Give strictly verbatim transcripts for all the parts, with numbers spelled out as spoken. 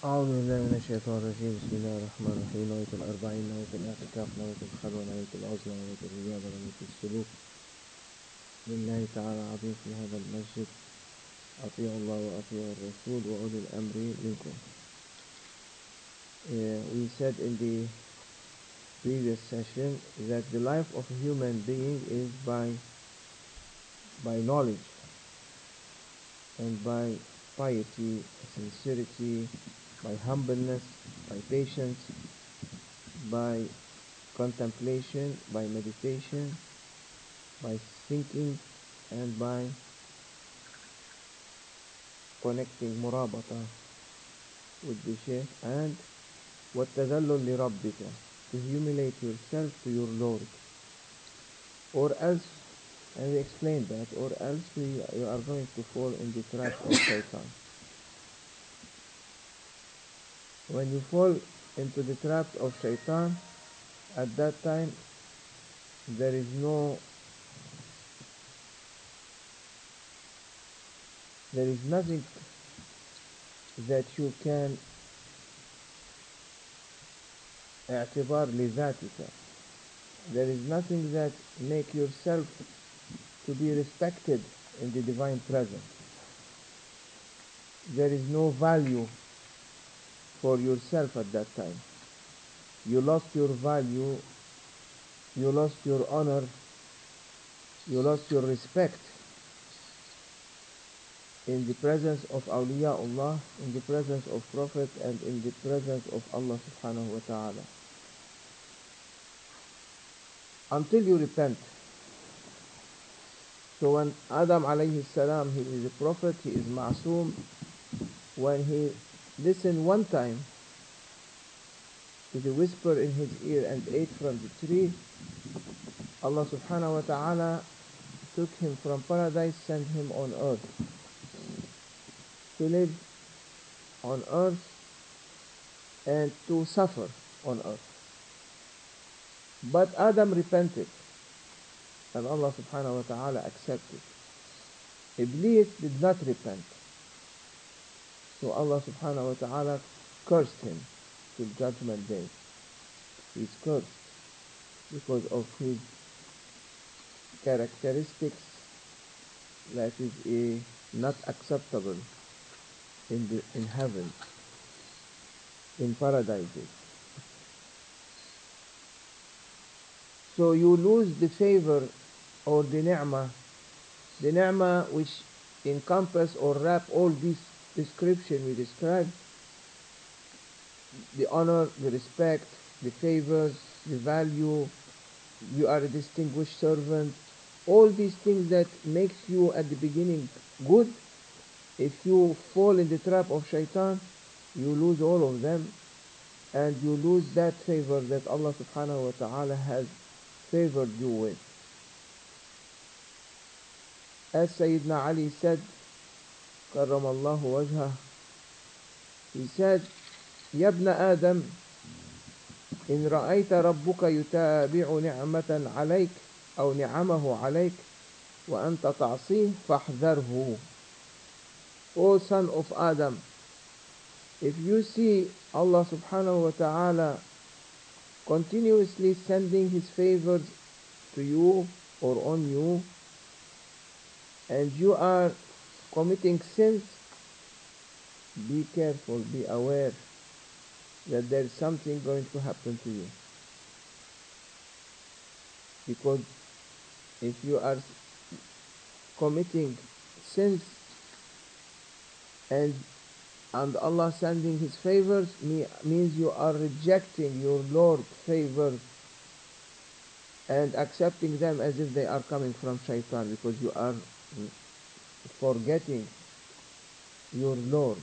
أعوذ بالله من الشيطان الرجيم. بسم الله الرحمن الرحيم. نوية الأربعين، نوية الاعتكاف، نوية الخلوة، نوية العزلة، نوية الرياضة، نوية السلوك لله تعالى عظيم في هذا المسجد. أطيعوا الله وأطيعوا الرسول وأولي الأمر منكم. Uh, we said in the previous session that the life of a human being is by by knowledge and by piety, sincerity, by humbleness, by patience, by contemplation, by meditation, by thinking, and by connecting murabata with the Shaykh, and وَالتَّذَلُّلْ لِرَبِّكَ, to humiliate yourself to your Lord. Or else, and we explained that, or else we, you are going to fall in the trap of shaitan. When you fall into the trap of shaitan, at that time there is no there is nothing that you can اعتبار لذاتك. There is nothing that make yourself to be respected in the divine presence. There is no value for yourself at that time. You lost your value, you lost your honor, you lost your respect in the presence of awliyaullah, in the presence of Prophet, and in the presence of Allah subhanahu wa ta'ala. Until you repent. So when Adam alayhi salam, he is a prophet, he is ma'soom, when he listened one time to the whisper in his ear and ate from the tree, Allah subhanahu wa ta'ala took him from paradise, sent him on earth to live on earth and to suffer on earth. But Adam repented and Allah subhanahu wa ta'ala accepted. Iblis did not repent. So Allah subhanahu wa ta'ala cursed him till judgment day. He is cursed because of his characteristics that is a not acceptable in the in heaven, in paradises. So you lose the favor or the ni'mah, the ni'mah which encompass or wrap all these description we described, the honor, the respect, the favors, the value, you are a distinguished servant, all these things that makes you at the beginning good. If you fall in the trap of shaitan, you lose all of them, and you lose that favor that Allah subhanahu wa ta'ala has favored you with. As Sayyidina Ali said, كرم الله وجهه, he said, يا ابن آدم إن رأيت ربك يتابع نعمة عليك أو نعمه عليك وأنت تعصيه فاحذره. O son of Adam, if you see Allah subhanahu wa ta'ala continuously sending his favors to you or on you, and you are committing sins, be careful, be aware that there is something going to happen to you. Because if you are committing sins and and Allah sending his favors, means you are rejecting your Lord's favors and accepting them as if they are coming from shaitan, because you are forgetting your Lord.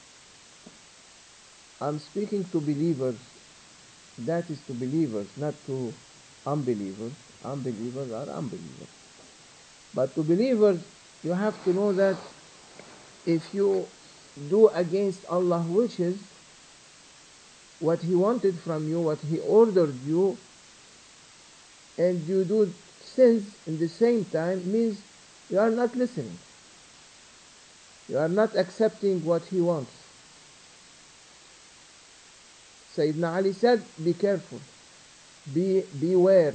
I'm speaking to believers. That is to believers, not to unbelievers. Unbelievers are unbelievers. But to believers, you have to know that if you do against Allah's wishes, what He wanted from you, what He ordered you, and you do sins in the same time, means you are not listening. You are not accepting what He wants. Sayyidina Ali said, be careful, be beware,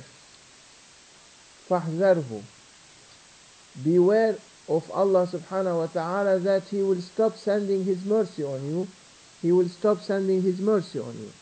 فاحذره, beware of Allah subhanahu wa ta'ala that He will stop sending His mercy on you. He will stop sending His mercy on you.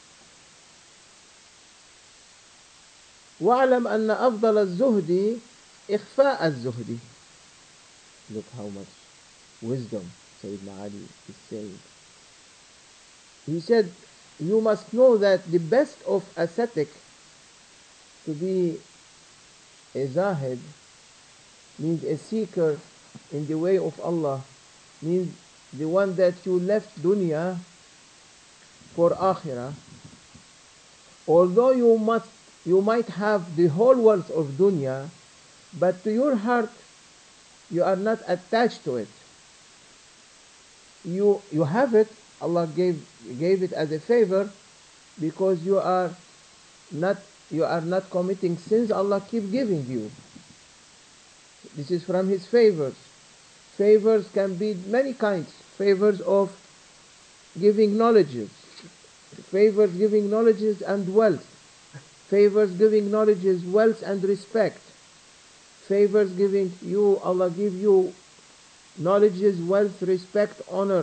وَاعْلَمْ أَنَّ أَفْضَلَ الزُّهْدِ إِخْفَاءَ الزُّهْدِ. Look how much wisdom Sayyidina Ali is saying. He said, you must know that the best of ascetic, to be a zahid, means a seeker in the way of Allah, means the one that you left dunya for akhirah. Although you must, you might have the whole wealth of dunya, but to your heart, you are not attached to it. You you have it. Allah gave gave it as a favor, because you are not you are not committing sins. Allah keep giving you. This is from His favors. Favors can be many kinds. Favors of giving knowledges, favors giving knowledges and wealth, favors giving knowledges, wealth and respect, favors giving you, Allah give you knowledges, wealth, respect, honor,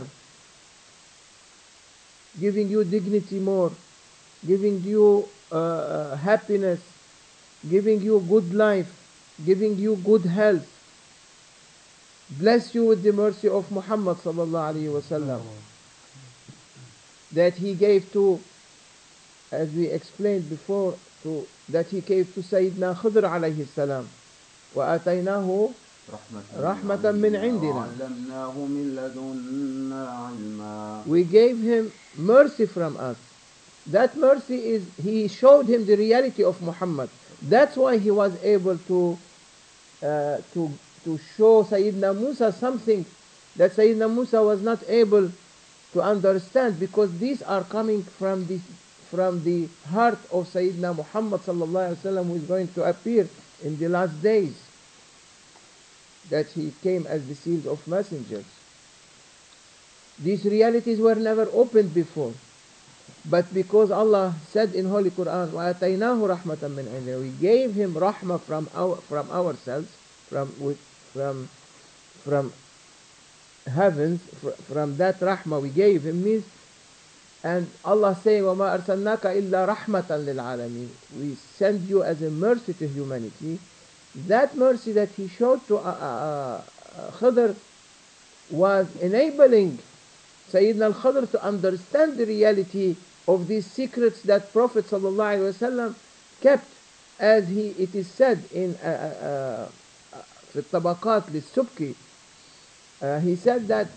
giving you dignity more, giving you uh, happiness, giving you good life, giving you good health. Bless you with the mercy of Muhammad sallallahu alaihi wasallam, that he gave to, as we explained before, to that he gave to Sayyidina Khidr alayhi salam. وَآتَيْنَاهُ رَحْمَةً مِّنْ عِنْدِنَا. We gave him mercy from us. That mercy is, he showed him the reality of Muhammad. That's why he was able to uh, to to show Sayyidina Musa something that Sayyidina Musa was not able to understand, because these are coming from the from the heart of Sayyidina Muhammad sallallahu alaihi wasallam, who is going to appear in the last days, that he came as the seals of messengers. These realities were never opened before, but because Allah said in Holy Quran, وَآتَيْنَاهُ رَحْمَةً مِّنْ عِنْدِنَا, we gave him rahmah from our from ourselves, from from from heavens, from that rahmah we gave him, means, and Allah saying, وَمَا أَرْسَلْنَاكَ إِلَّا رَحْمَةً لِلْعَالَمِينَ, we send you as a mercy to humanity. That mercy that he showed to uh, uh, uh, Khidr was enabling Sayyidina al-Khidr to understand the reality of these secrets that Prophet sallallahu alaihi wasallam kept, as he it is said in uh, uh, uh, في الطبقات للسبكي. Uh, he said that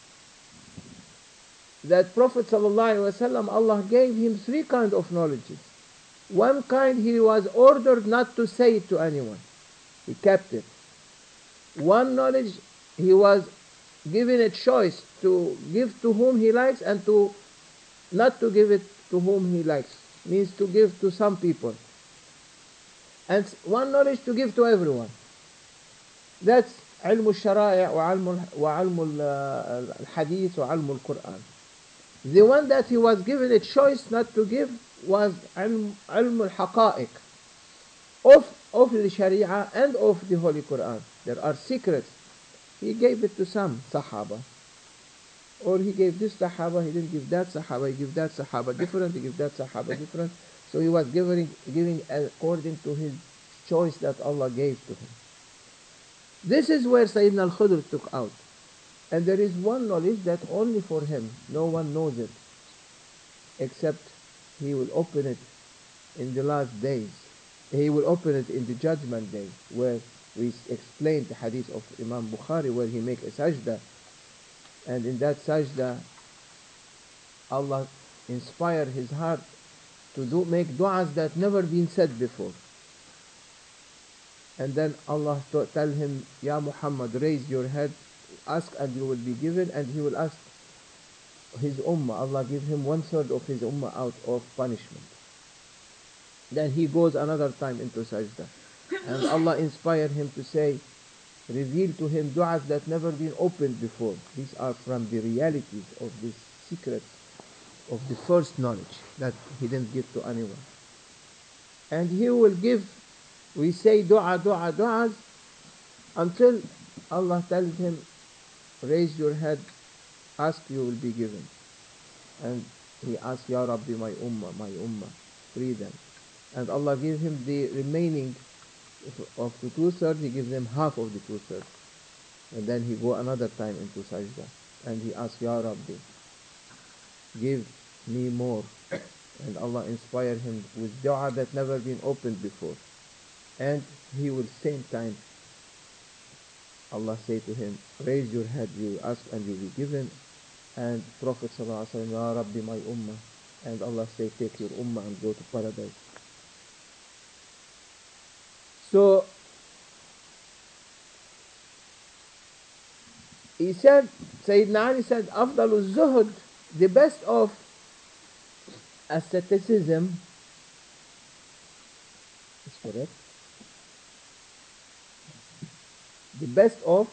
that Prophet sallallahu alaihi wasallam, Allah gave him three kinds of knowledges. One kind he was ordered not to say it to anyone. He kept it. One knowledge he was given a choice to give to whom he likes and to not to give it to whom he likes. Means to give to some people. And one knowledge to give to everyone. That's علم الشرائع وعلم وعلم الحديث وعلم القرآن. The one that he was given a choice not to give was علم علم الحقائق, of of the Sharia and of the Holy Quran. There are secrets. He gave it to some Sahaba, or he gave this Sahaba, he didn't give that Sahaba, he gave that Sahaba different, he gave that Sahaba different. So he was giving giving according to his choice that Allah gave to him. This is where Sayyidina al-Khidr took out. And there is one knowledge that only for him, no one knows it, except he will open it in the last days. He will open it in the judgment day, where we explained the hadith of Imam Bukhari, where he make a sajda, and in that sajda Allah inspire his heart to do make du'as that never been said before. And then Allah to tell him, Ya Muhammad, raise your head, ask and you will be given. And he will ask his ummah. Allah give him one third of his ummah out of punishment. Then he goes another time into sajda, and Allah inspired him to say, reveal to him du'as that never been opened before. These are from the realities of these secrets of the first knowledge that he didn't give to anyone. And he will give, we say dua, dua, du'as, until Allah tells him, raise your head, ask, you will be given. And he asks, Ya Rabbi, my ummah, my ummah, free them. And Allah gives him the remaining of the two-thirds, he gives them half of the two-thirds. And then he go another time into sajda. And he asks, Ya Rabbi, give me more. And Allah inspire him with dua that never been opened before. And he will same time, Allah say to him, raise your head, you ask and you will be given. And Prophet sallallahu alaihi wasallam, Ya Rabbi, my ummah. And Allah say, take your ummah and go to paradise. So, he said, Sayyidina Ali said, Afdalul Zuhud, the best of asceticism, is correct? The best of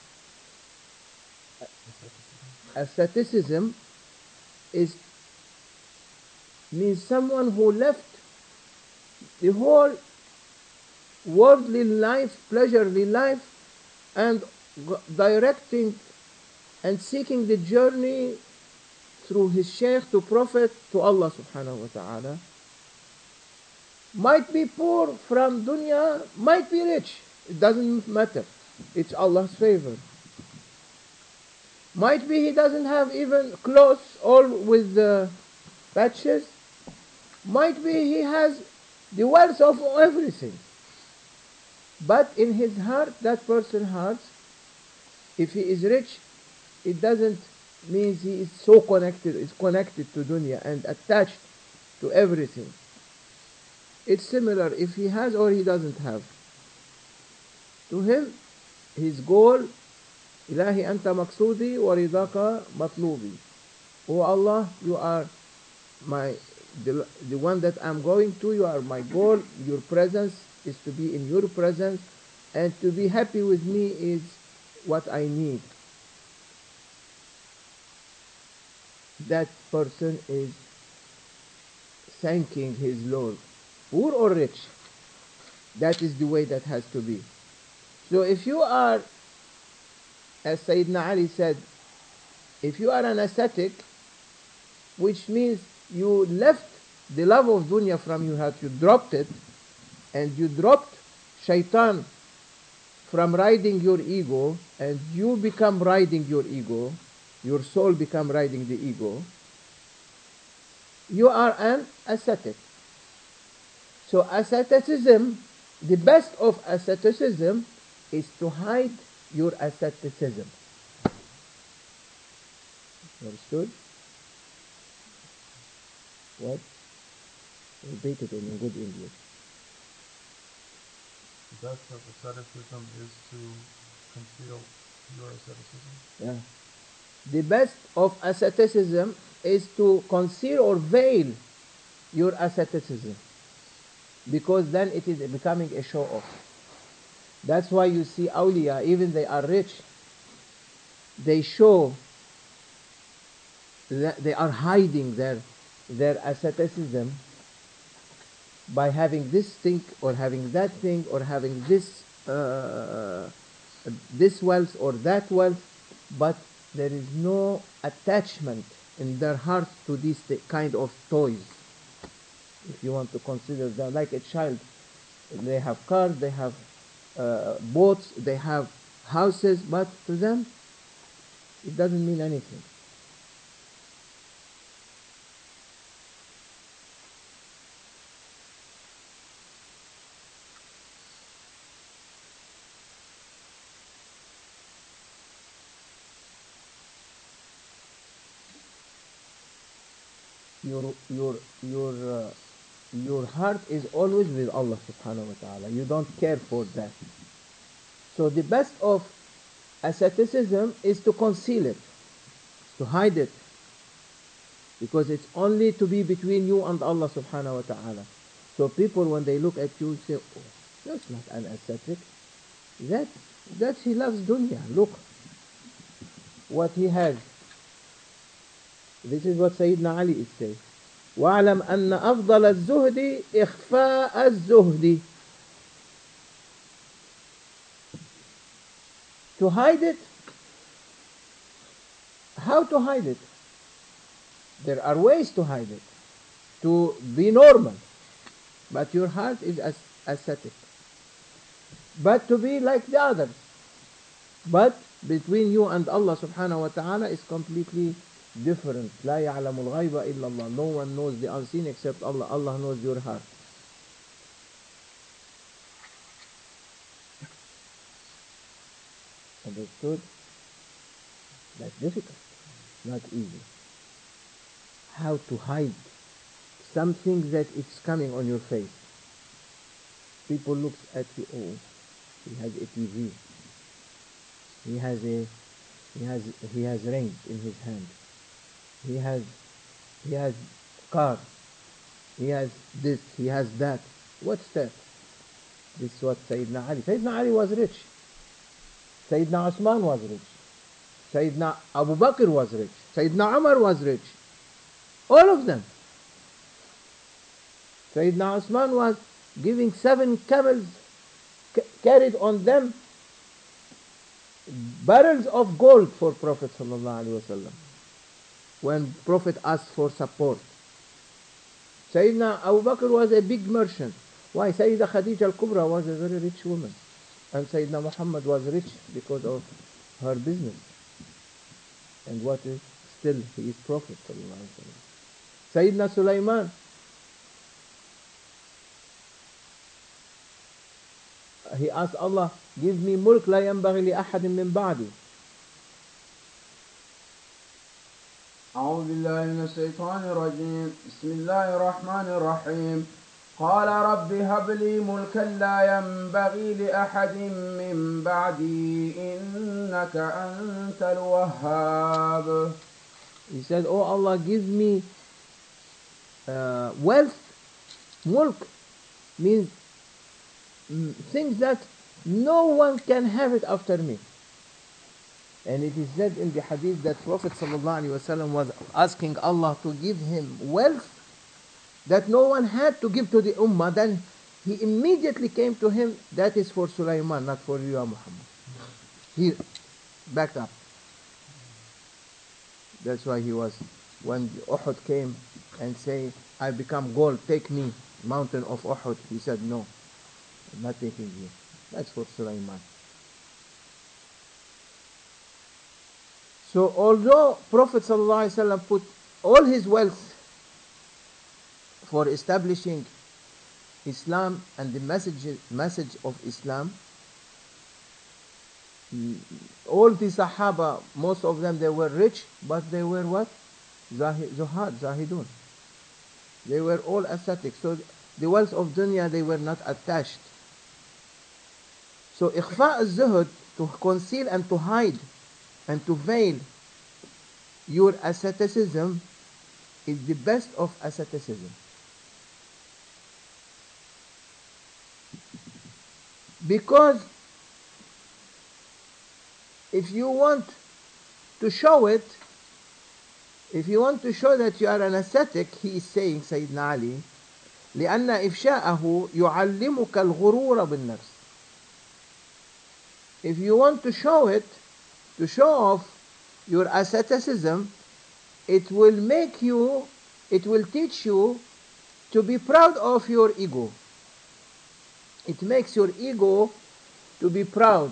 asceticism is means someone who left the whole worldly life, pleasurely life, and directing and seeking the journey through his Shaykh to Prophet to Allah subhanahu wa ta'ala. Might be poor from dunya, might be rich, it doesn't matter, it's Allah's favor. Might be he doesn't have even clothes, all with the patches. Might be he has the wealth of everything. But in his heart, that person's heart, if he is rich, it doesn't mean he is so connected, is connected to dunya and attached to everything. It's similar if he has or he doesn't have. To him, his goal, Ilahi anta maqsudi wa ridaka matlubi. Oh Allah, you are my the, the one that I'm going to, you are my goal, your presence is to be in your presence, and to be happy with me is what I need. That person is thanking his Lord, poor or rich. That is the way that has to be. So if you are, as Sayyidina Ali said, if you are an ascetic, which means you left the love of dunya from your heart, you dropped it, and you dropped shaitan from riding your ego, and you become riding your ego, your soul become riding the ego, you are an ascetic. So asceticism, the best of asceticism is to hide your asceticism. Understood? What? Repeat it in good English. The best of asceticism is to conceal your asceticism. Yeah. The best of asceticism is to conceal or veil your asceticism, because then it is becoming a show off. That's why you see awliya, even they are rich, they show that they are hiding their their asceticism by having this thing or having that thing or having this uh, this wealth or that wealth, but there is no attachment in their heart to these kind of toys. If you want to consider them like a child, they have cars, they have uh, boats, they have houses, but to them it doesn't mean anything. Your your your uh, your heart is always with Allah subhanahu wa ta'ala. You don't care for that. So the best of asceticism is to conceal it, to hide it, because it's only to be between you and Allah subhanahu wa ta'ala. So people, when they look at you, say, oh, that's not an ascetic. That, that he loves dunya. Look what he has. This is what Sayyidina Ali is saying. وَاعْلَمْ أَنَّ أَفْضَلَ الزُّهْدِ إِخْفَاءَ الزُّهْدِ. To hide it. How to hide it? There are ways to hide it. To be normal. But your heart is as ascetic. But to be like the others. But between you and Allah subhanahu wa ta'ala is completely different. لا يعلم الغيب إلا الله. No one knows the unseen except Allah. Allah knows your heart. Understood? That's difficult. Not easy. How to hide something that it's coming on your face. People look at you, oh, he has a T V. He has a he has he has rings in his hand. He has he has car. He has this, he has that. What's that? This is what Sayyidina Ali. Sayyidina Ali was rich. Sayyidina Osman was rich. Sayyidina Abu Bakr was rich. Sayyidina Umar was rich. All of them. Sayyidina Osman was giving seven camels, carried on them barrels of gold for Prophet sallallahu alaihi wasallam. When Prophet asked for support. Sayyidina Abu Bakr was a big merchant. Why? Sayyida Khadija al-Kubra was a very rich woman. And Sayyidina Muhammad was rich because of her business. And what is? Still, he is Prophet sallallahu alaihi wasallam. Sayyidina Sulaiman. He asked Allah, give me mulk la yanbaghi li ahadin min ba'di. أعوذ بالله من الشيطان الرجيم بسم الله الرحمن الرحيم قال رب هب لي ملكا لا ينبغي لأحد من بعدي إنك أنت الوهاب. He said, oh Allah, give me uh, wealth. Mulk means things that no one can have it after me. And it is said in the hadith that Prophet ﷺ was asking Allah to give him wealth that no one had to give to the ummah. Then he immediately came to him, that is for Sulaiman, not for you, Muhammad. He backed up. That's why he was, when Uhud came and say, I become gold, take me, mountain of Uhud. He said, no, I'm not taking you. That's for Sulaiman. So although Prophet ﷺ put all his wealth for establishing Islam and the message, message of Islam, all the Sahaba, most of them, they were rich, but they were what? Zuhad, Zahidun. They were all ascetic. So the wealth of dunya, they were not attached. So ikhfa al-zuhud, to conceal and to hide and to veil your asceticism, is the best of asceticism. Because if you want to show it, if you want to show that you are an ascetic, he is saying, Sayyidina Ali, لأن إفشاءه يعلمك الغرور بالنفس. If you want to show it, to show off your asceticism, it will make you, it will teach you to be proud of your ego. It makes your ego to be proud.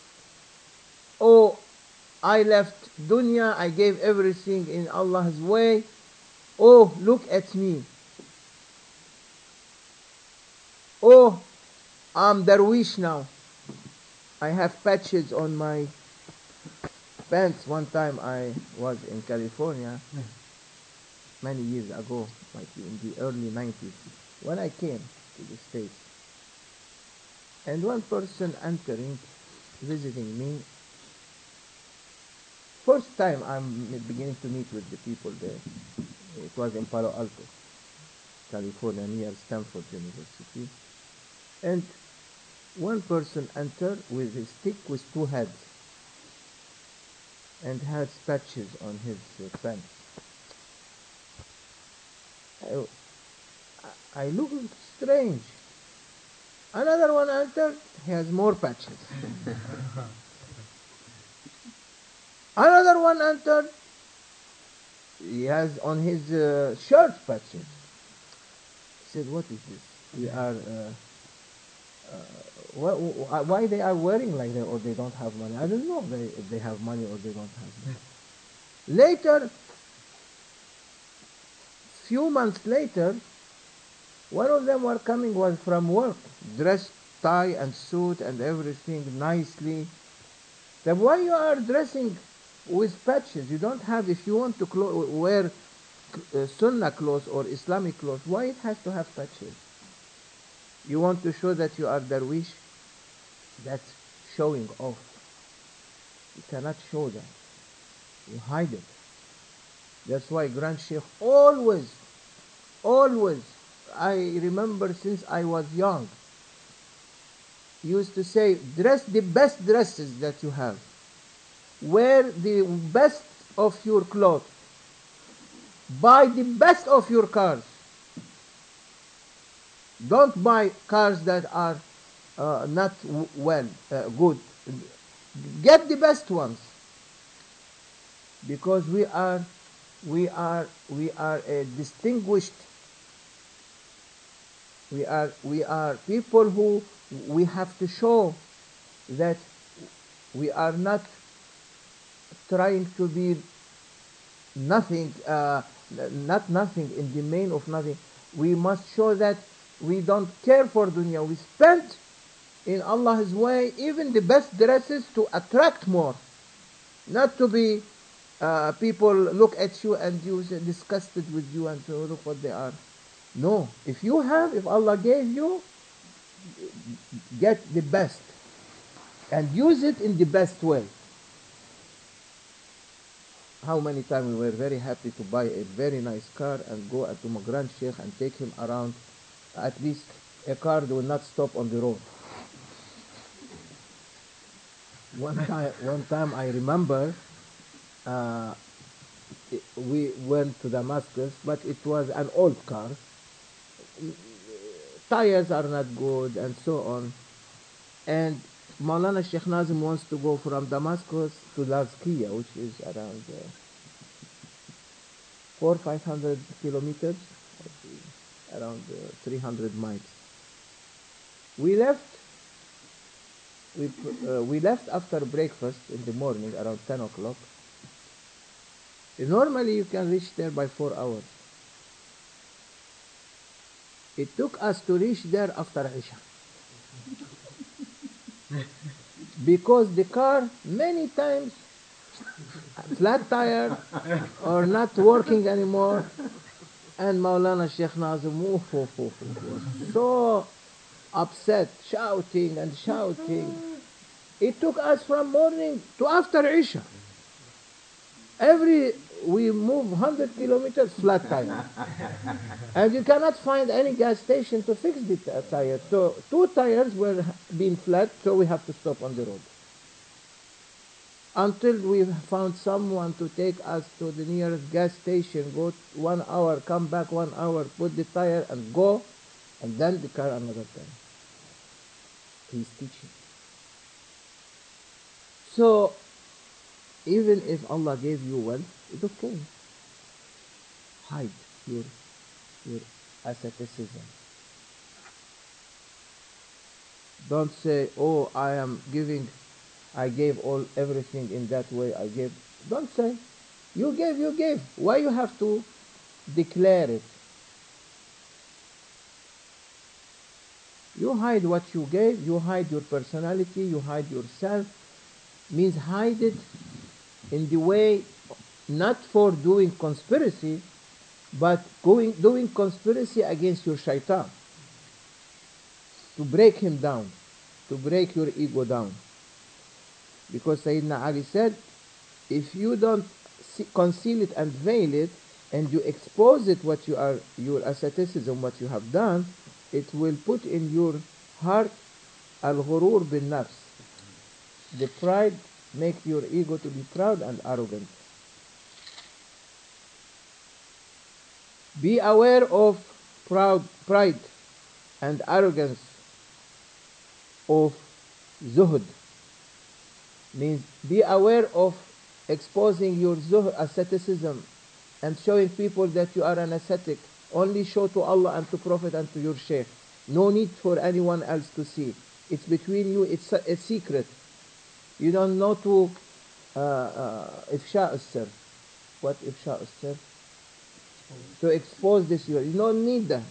Oh, I left dunya, I gave everything in Allah's way. Oh, look at me. Oh, I'm Darwish now. I have patches on my pants. One time I was in California, many years ago, like in the early nineties, when I came to the States. And one person entering, visiting me, first time I'm beginning to meet with the people there. It was in Palo Alto, California, near Stanford University. And one person entered with a stick with two heads and had patches on his uh, pants. I, I look strange. Another one entered, he has more patches. Another one entered, he has on his uh, shirt patches. He said, what is this? We are, uh, uh, wh- wh- why they are wearing like that, or they don't have money? I don't know they, if they have money or they don't have money. Later, few months later, one of them were coming was from work, dressed tie and suit and everything nicely. Then why you are dressing with patches? You don't have, if you want to clo- wear uh, Sunnah clothes or Islamic clothes, why it has to have patches? You want to show that you are Darwish? That's showing off. You cannot show that. You hide it. That's why Grand Sheikh always, always, I remember since I was young, used to say, dress the best dresses that you have. Wear the best of your clothes. Buy the best of your cars. Don't buy cars that are uh, not w- well, uh, good. Get the best ones. Because we are, we are, we are a distinguished, we are, we are people who we have to show that we are not trying to be nothing, uh, not nothing in the main of nothing. We must show that we don't care for dunya. We spend in Allah's way even the best dresses to attract more, not to be uh, people look at you and you say disgusted with you and so look what they are. No, if you have, if Allah gave you, get the best and use it in the best way. How many times we were very happy to buy a very nice car and go to my Grand Sheikh and take him around. At least a car will not stop on the road. One time, one time I remember uh, it- we went to Damascus, but it was an old car. Tires are not good and so on. And Maulana Sheikh Nazim wants to go from Damascus to Lazkiya, which is around uh, four, five hundred kilometers, around uh, three hundred miles. We left. We uh, we left after breakfast in the morning around ten o'clock. Normally you can reach there by four hours. It took us to reach there after Isha. Because the car many times flat tire or not working anymore, and Maulana Sheikh Nazim oof, oof, oof, oof, was so upset, shouting and shouting. It took us from morning to after Isha. Every we move one hundred kilometers flat tire, and you cannot find any gas station to fix the t- tire. So two tires were being flat, so we have to stop on the road until we found someone to take us to the nearest gas station. Go one hour, come back one hour, put the tire and go, and then the car another time. He's teaching. So even if Allah gave you wealth, it's okay. Hide your your asceticism. Don't say, "Oh, I am giving. I gave all everything in that way. I gave." Don't say, "You gave. You gave." Why you have to declare it? You hide what you gave. You hide your personality. You hide yourself. Means hide it in the way, not for doing conspiracy, but going doing conspiracy against your shaitan, to break him down, to break your ego down. Because Sayyidina Ali said, if you don't see, conceal it and veil it, and you expose it, what you are, your asceticism, what you have done, it will put in your heart al-ghurur bin nafs. The pride make your ego to be proud and arrogant. Be aware of proud pride and arrogance of zuhud. Means be aware of exposing your zuhud, asceticism, and showing people that you are an ascetic. Only show to Allah and to Prophet and to your Shaykh. No need for anyone else to see. It's between you, it's a, a secret. You don't know to uh, uh, ifsha as-sir. What ifsha as-sir? To expose this. You don't need that.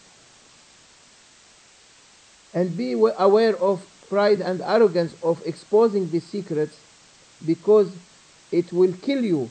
And be aware of pride and arrogance of exposing these secrets, because it will kill you.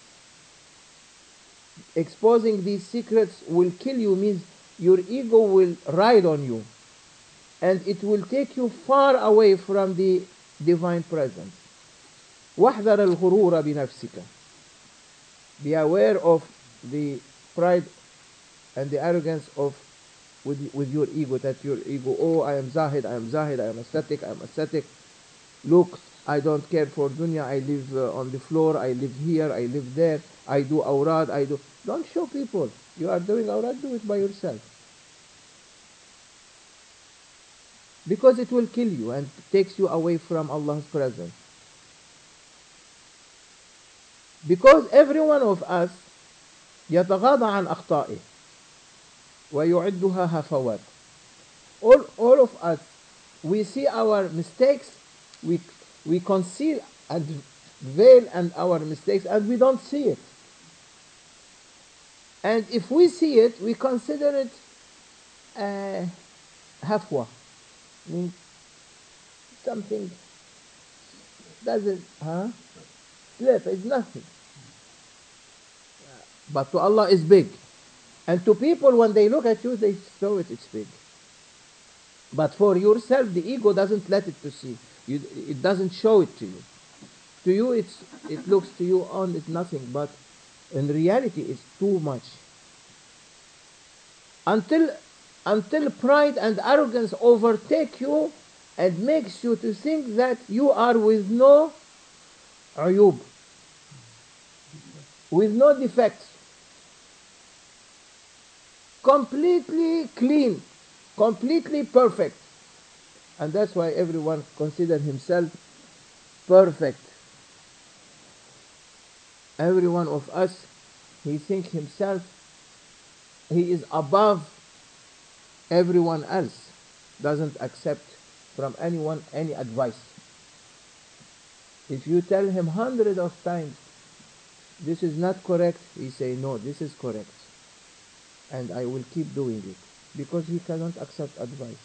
Exposing these secrets will kill you, means your ego will ride on you, and it will take you far away from the divine presence. واحذر الغرور بنفسك. Be aware of the pride and the arrogance of with, with your ego, that your ego, oh, I am zahid, I am zahid, I am ascetic, I am ascetic. Look, I don't care for dunya, I live uh, on the floor, I live here, I live there, I do awrad, I do... Don't show people. You are doing awrad, do it by yourself. Because it will kill you and takes you away from Allah's presence. Because every one of us يتغاضى عن أخطائه ويعدها هفوات. All, all of us, we see our mistakes, we, we conceal and veil and our mistakes, and we don't see it. And if we see it, we consider it uh, hafwa, means something doesn't, huh? Slip, it's nothing. But to Allah is big. And to people, when they look at you, they show it, it's big. But for yourself, the ego doesn't let it to see. You, it doesn't show it to you. To you, it's, it looks to you on, it's nothing. But in reality, it's too much. Until, until pride and arrogance overtake you and makes you to think that you are with no ayub, with no defects. Completely clean, completely perfect. And that's why everyone considers himself perfect. Every one of us, he thinks himself, he is above everyone else. Doesn't accept from anyone any advice. If you tell him hundreds of times, this is not correct, he say, no, this is correct. And I will keep doing it. Because he cannot accept advice.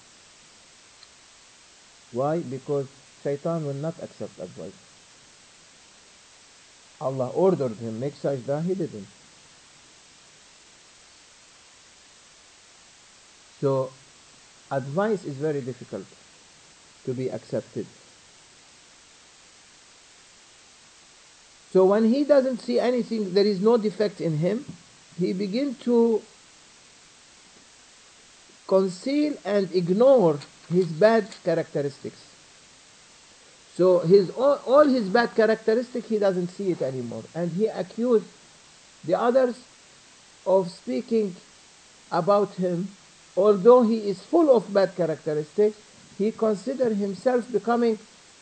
Why? Because Shaitan will not accept advice. Allah ordered him, make sajda, he didn't. So, advice is very difficult to be accepted. So when he doesn't see anything, there is no defect in him, he begins to conceal and ignore his bad characteristics. So his all, all his bad characteristics, he doesn't see it anymore. And he accused the others of speaking about him. Although he is full of bad characteristics, he considers himself becoming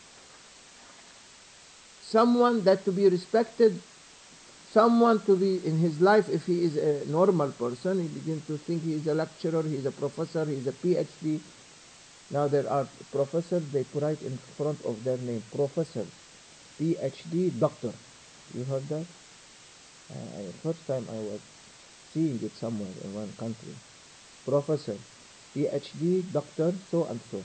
someone that to be respected, someone to be in his life. If he is a normal person, he begins to think he is a lecturer, he is a professor, he is a P H D. Now there are professors, they write in front of their name, professor, P H D, doctor. You heard that? Uh, first time I was seeing it somewhere in one country. Professor, P H D, doctor, so and so.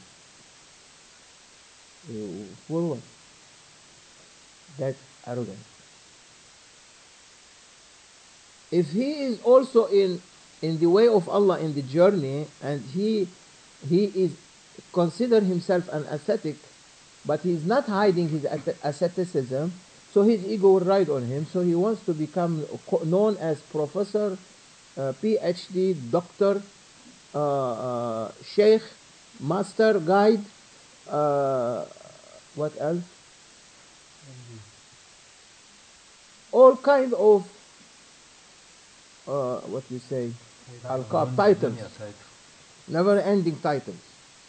Uh, for what? That's arrogant. If he is also in in the way of Allah, in the journey, and he he is consider himself an ascetic, but he is not hiding his asceticism, so his ego will ride on him. So he wants to become known as professor, uh, P H D, doctor, uh, uh, sheikh, master, guide, uh, what else? All kind of uh, what you say, Title. alqab, titles, Dunya title. never ending titles.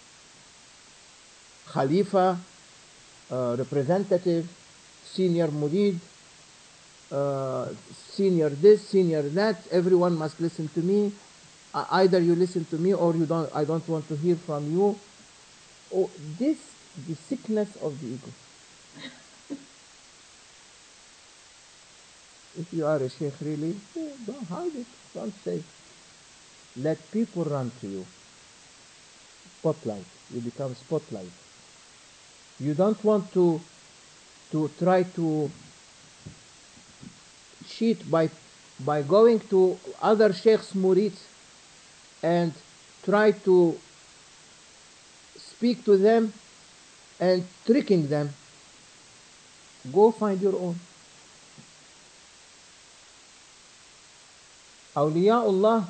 Khalifa, uh, representative, senior murid, uh, senior this, senior that, everyone must listen to me. Uh, either you listen to me or you don't, I don't want to hear from you. Oh, this, the sickness of the ego. If you are a sheikh really, eh, don't hide it, don't say. Let people run to you. Spotlight. You become spotlight. You don't want to to try to cheat by by going to other sheikhs murids and try to speak to them and tricking them. Go find your own. Awliyaullah,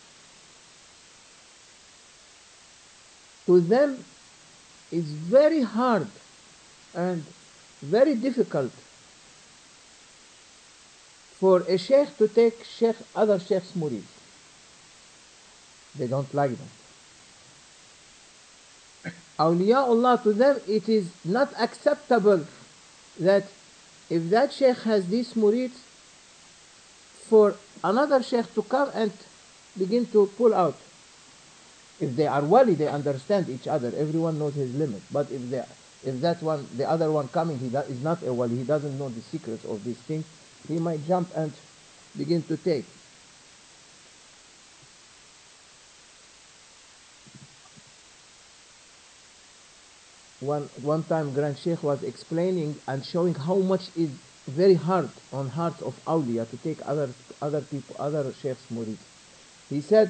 to them is very hard and very difficult for a sheikh to take sheikh other sheikhs murids. They don't like them. Awliyaullah, to them it is not acceptable that if that sheikh has these murids, for another sheikh to come and begin to pull out. If they are wali, they understand each other. Everyone knows his limit. But if they, if that one, the other one coming, he is not a wali, he doesn't know the secrets of these things, he might jump and begin to take. One, one time Grand Sheikh was explaining and showing how much is very hard on hearts of awliya to take other, other people, other sheikhs murids. He said,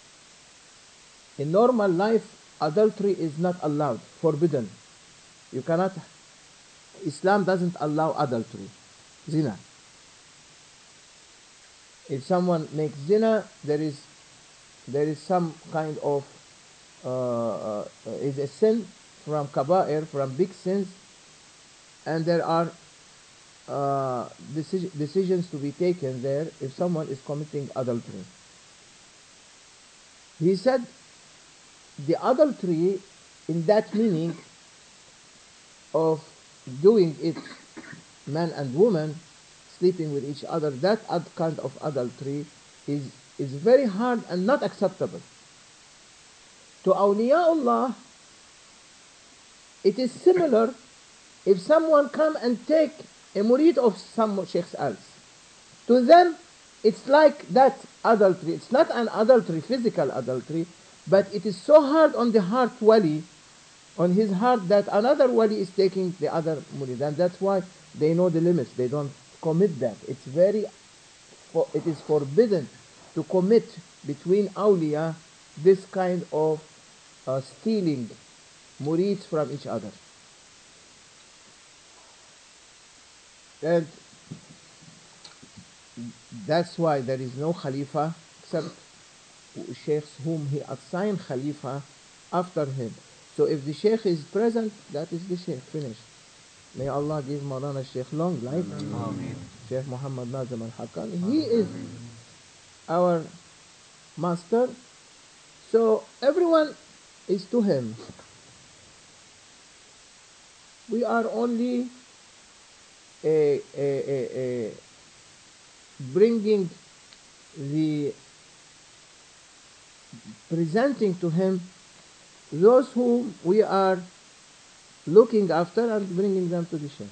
in normal life, adultery is not allowed, forbidden. You cannot, Islam doesn't allow adultery, zina. If someone makes zina, there is, there is some kind of, uh, uh, is a sin from kaba'ir, from big sins, and there are uh, deci- decisions to be taken there if someone is committing adultery. He said, the adultery in that meaning of doing it, man and woman sleeping with each other, that kind of adultery is, is very hard and not acceptable. To awliyaullah, it is similar if someone come and take a murid of some sheikhs else. To them, it's like that adultery. It's not an adultery, physical adultery, but it is so hard on the heart wali, on his heart, that another wali is taking the other murid, and that's why they know the limits. They don't commit that. It's very, it is forbidden to commit between awliya this kind of uh, stealing murids from each other. And that's why there is no Khalifa except sheikhs whom he assigned Khalifa after him. So if the sheikh is present, that is the sheikh, finished. May Allah give Maulana Sheikh long life. Ameen. Sheikh Muhammad Nazim al-Haqqani. He is our master. So everyone is to him. We are only a, a, a, a bringing the, presenting to him those whom we are looking after and bringing them to the Shaykh.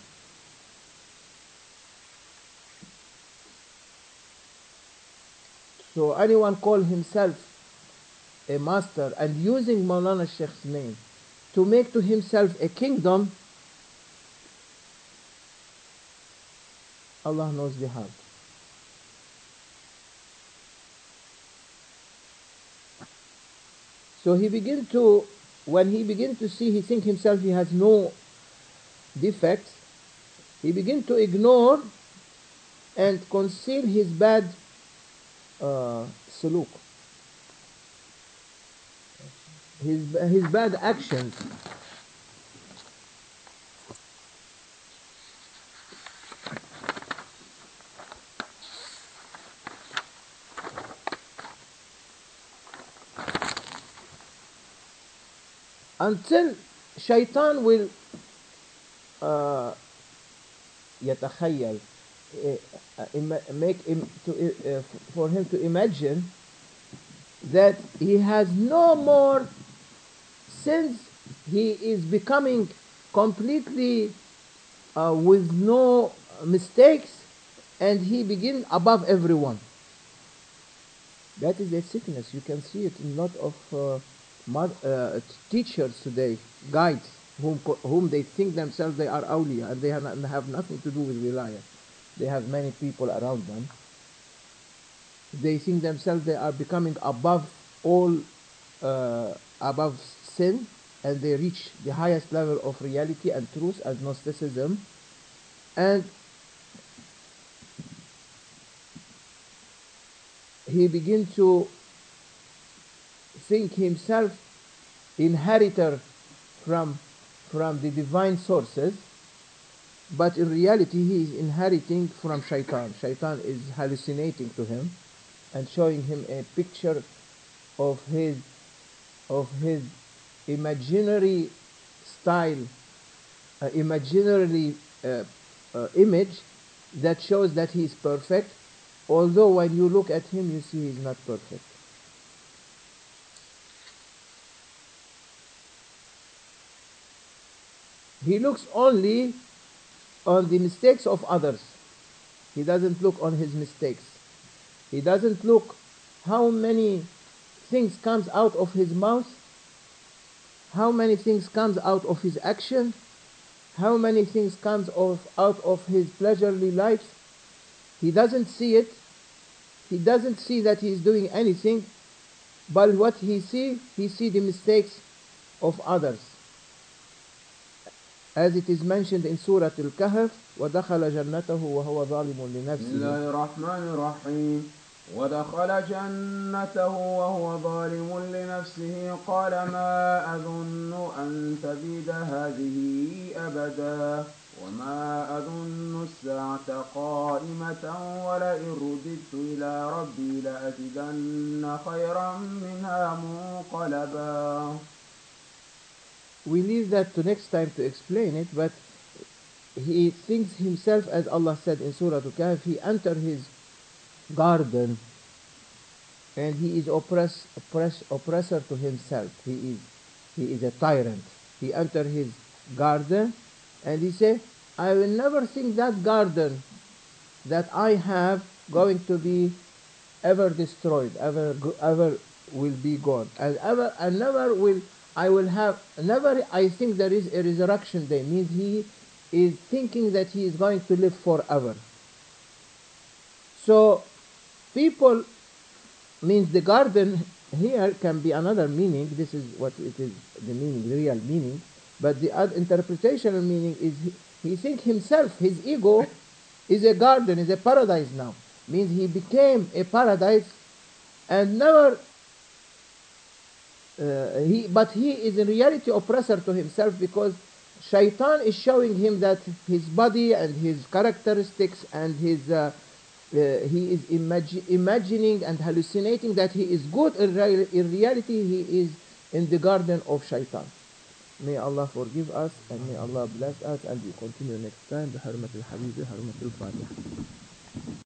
So anyone call himself a master and using Maulana Sheikh's name to make to himself a kingdom, Allah knows the heart. So he began to, when he began to see, he think himself he has no defects, he began to ignore and conceal his bad uh, suluk, his, his bad actions. until shaitan will uh, يتخيل, uh, uh, ima- make him to, uh, for him to imagine that he has no more sins. He is becoming completely uh, with no mistakes, and he begins above everyone. That is a sickness. You can see it in a lot of uh, mod, uh, teachers today, guides, whom, whom they think themselves they are awliya, and they have, not, have nothing to do with wilayah. They have many people around them. They think themselves they are becoming above all, uh, above sin, and they reach the highest level of reality and truth as Gnosticism. And he begins to think himself inheritor from, from the divine sources, but in reality he is inheriting from shaitan. Shaitan is hallucinating to him and showing him a picture of his, of his imaginary style, uh, imaginary uh, uh, image that shows that he is perfect, although when you look at him you see he is not perfect. He looks only on the mistakes of others. He doesn't look on his mistakes. He doesn't look how many things comes out of his mouth, how many things comes out of his action, how many things comes of, out of his pleasurely life. He doesn't see it. He doesn't see that he is doing anything, but what he see, he see the mistakes of others. As it is mentioned in Surah Al-Kahf, وَدَخَلَ جَنَّتَهُ وَهُوَ ظَالِمٌ بسم لِنَفْسِهِ. الله الرحمن الرحيم ودخل جنته وهو ظالم لنفسه قال ما أظن أن تبيد هذه أبدا وما أظن الساعة قائمة ولئن رددت إلى ربي لأجدن خيرا منها منقلبا. We leave that to next time to explain it, but he thinks himself, as Allah said in Surah Al-Kahf, he entered his garden and he is oppress, oppress, oppressor to himself. He is, he is a tyrant. He entered his garden and he said, I will never think that garden that I have going to be ever destroyed, ever, ever will be gone, and ever, and never will, I will have, never I think there is a resurrection day, means he is thinking that he is going to live forever. So people, means the garden here can be another meaning. This is what it is, the meaning, the real meaning. But the other interpretational meaning is he, he thinks himself, his ego is a garden, is a paradise now. Means he became a paradise and never, uh, he, but he is in reality oppressor to himself, because shaitan is showing him that his body and his characteristics and his uh, Uh, he is imagi imagining and hallucinating that he is good. In, real in reality, he is in the garden of shaitan. May Allah forgive us and may Allah bless us, and we continue next time. بحرمة الحبيب حرمة الفاتحة.